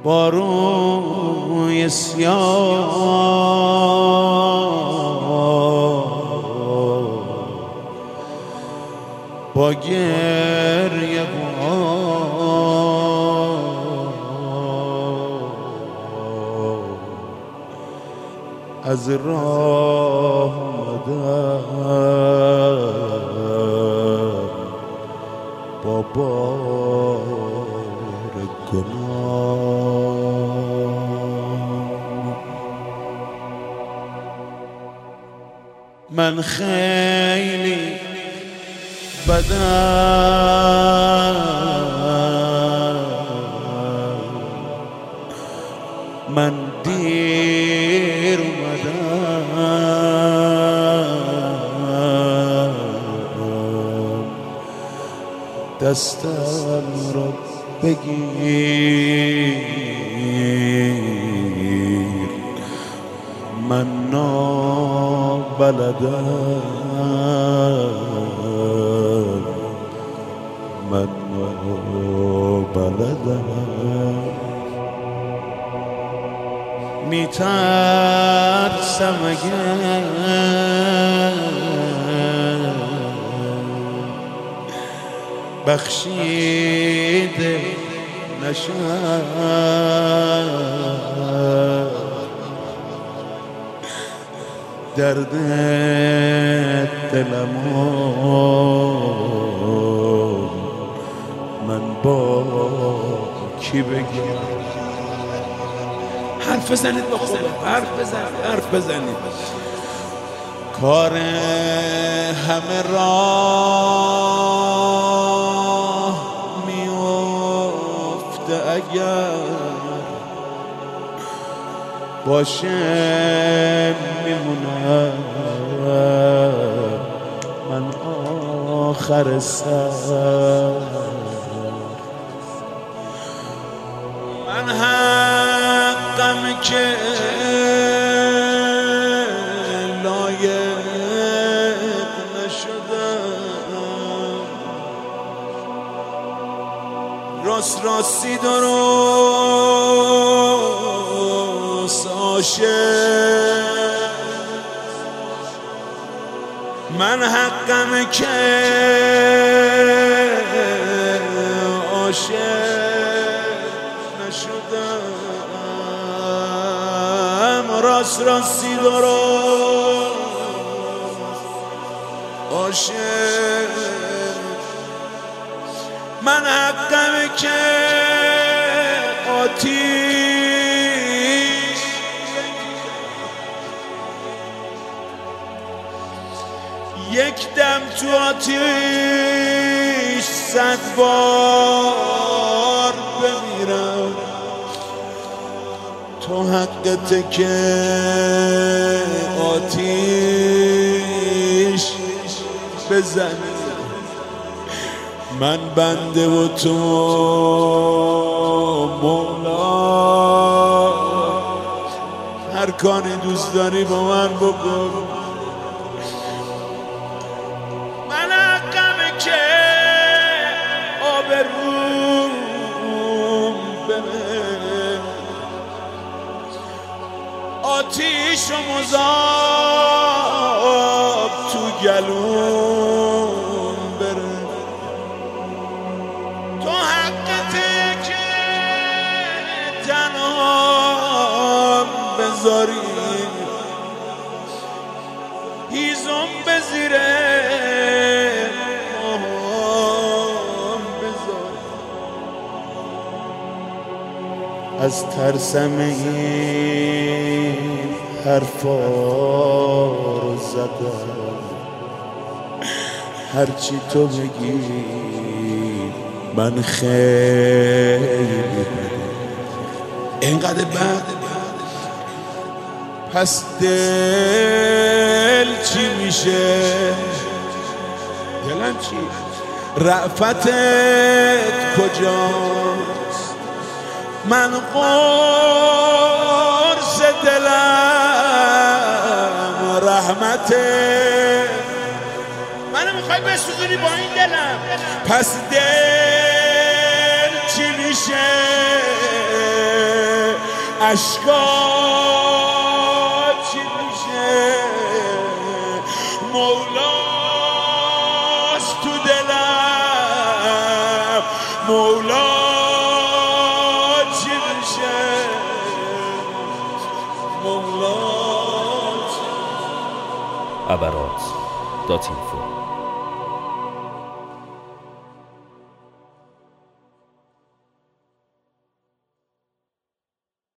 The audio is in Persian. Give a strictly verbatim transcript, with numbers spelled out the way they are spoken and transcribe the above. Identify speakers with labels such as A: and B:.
A: با روی سیاه با گریه از راه آمدم با بار گناه. من خیلی بدم، من دیر اومدم، دستم را بگیر، من نابلدم، من نابلدم. میترسم اگر بخشیده نشم، درد دلمو من با کی بگم؟
B: حرف بزنید با خدا، حرف بزنید، حرف بزنید.
A: کار همه راه میفته اگر باشه میمونم من آخر سر. من حقم که لایق نشدم، راست راستی درست عاشق. من حقم که عاشق نشدم، راست راستی درست عاشق. من حقم که آتیش یک دم تو آتیش صد بار بمیرم، تو حقته که آتیش بزنی. من بنده و تو مولا، هر کاری دوست داری با من بکن. من حقمه که آبروم بره، آتیش و مذاب تو گلوم بره. تو حقته که تنها بذاری، هیزم به زیره ماهم بذاری. از ترسم این حرفا رو زدم، هرچی تو بگی من خیلی اینقدر بد. پس دل چی میشه؟ دلم چی؟ رأفتت کجاست؟ من قرص دلم رحمته. منو میخوای بسوزونی با این دلم؟ پس دل چی میشه؟ اشکات چی میشه مولاست تو دلم مولا چی میشه مولا
C: ابرات دات اینفو